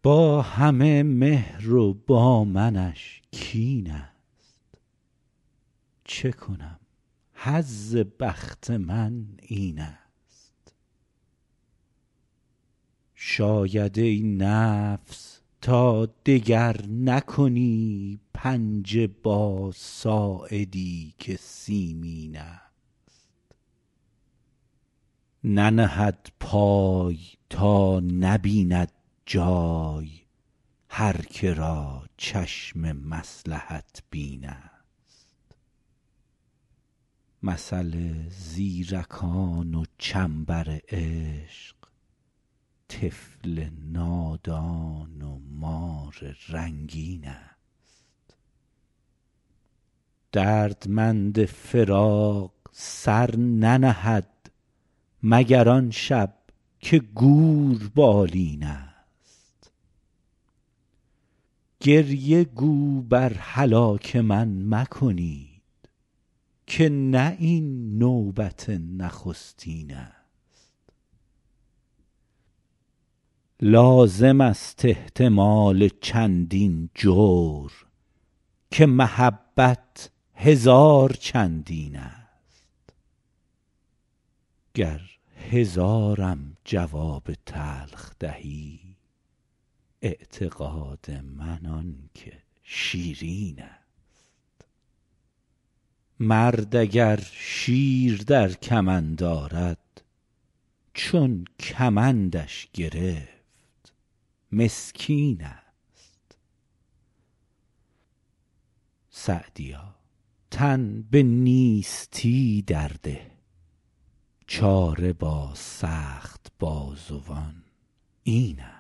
با همه مهر و با منش کین است. چه کنم حظ بخت من این است. شاید ای نفس تا دگر نکنی پنجه با ساعدی که سیمین است. ننهد پای تا نبیند جای هر که را چشم مصلحت بین است. مثل زیرکان و چنبر عشق طفل نادان و مار رنگین است. دردمند فراق سر ننهد مگر آن شب که گور بالین است. گریه گو بر هلاک من مکنید که نه این نوبت نخستین است. لازم است احتمال چندین جور که محبت هزار چندین است. گر هزارم جواب تلخ دهی اعتقاد من آن که شیرین است. مرد اگر شیر در کمند آرد چون کمندش گرفت مسکین است. سعدیا تن به نیستی درده چاره با سخت بازوان این است.